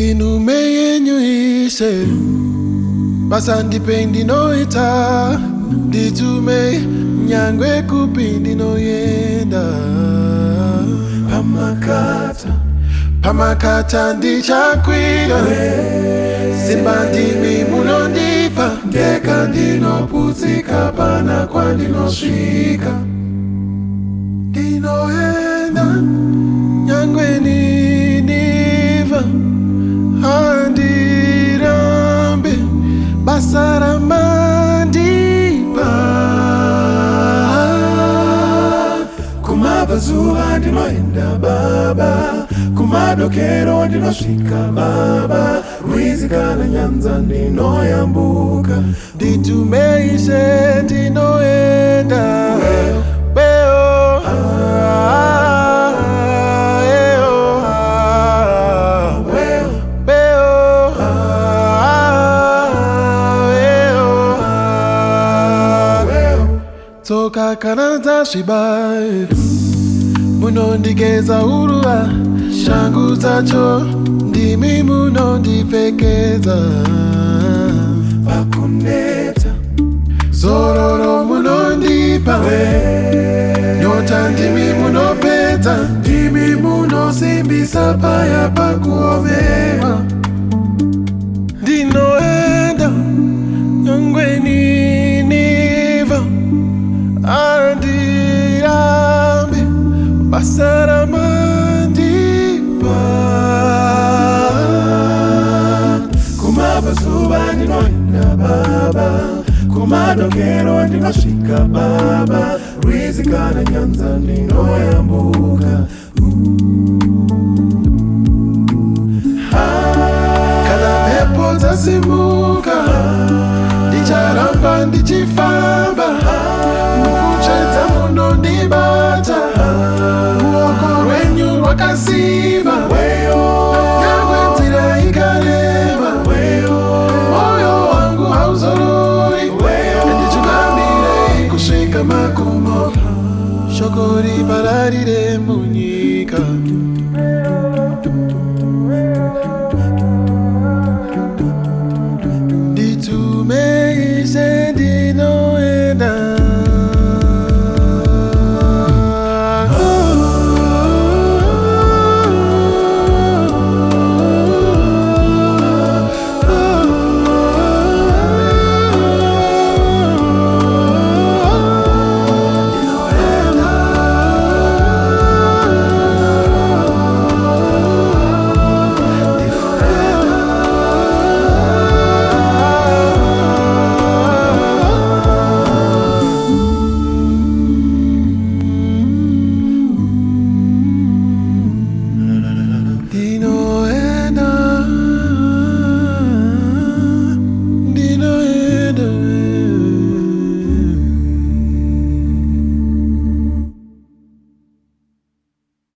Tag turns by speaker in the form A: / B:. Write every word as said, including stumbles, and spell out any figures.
A: Ndinume yenyu ise basandipendi noita nditume nyangwe kupindi noyenda pamakata pamakata ndichakwira simbandimi munondipa ndeka ndinoputsika pana kwandinosvika ndinoenda nyangwe niniva handirambe basara mandipa kumavazuva ndinoenda baba kumadokero ndinosvika baba Ruizi kana Nyanza ndinoyambuka nditume ise ndinoenda weo weo ah, eo, ah, weo weo ah, eo, ah, weo tsoka kana dzasviba munondigeza urua shangu dzacho ndimi munondipfekedza pakuneta zororo munondipa nyota ndimi munopedza ndimi munosimbisa paya pakuomera ndinoenda nyangwe niniva andirambe basara mandipa kumavazuva ndinoenda baba kumadokero ndinosvika baba Ruizi kana Nyanza ndinoyambuka kana mhepo dzasimuka ndicharamba ndichifamba